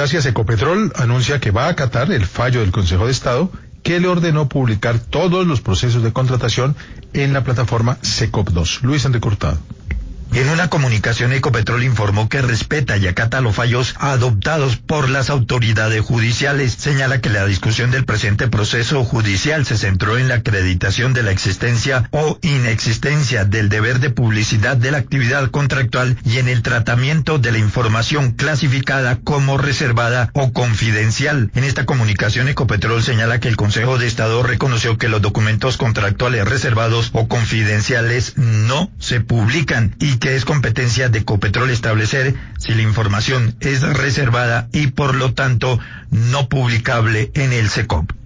Gracias. Ecopetrol anuncia que va a acatar el fallo del Consejo de Estado que le ordenó publicar todos los procesos de contratación en la plataforma SECOP2. Luis Enrique Hurtado. En una comunicación, Ecopetrol informó que respeta y acata los fallos adoptados por las autoridades judiciales. Señala que la discusión del presente proceso judicial se centró en la acreditación de la existencia o inexistencia del deber de publicidad de la actividad contractual y en el tratamiento de la información clasificada como reservada o confidencial. En esta comunicación, Ecopetrol señala que el Consejo de Estado reconoció que los documentos contractuales reservados o confidenciales no se publican y que es competencia de Ecopetrol establecer si la información es reservada y por lo tanto no publicable en el SECOP.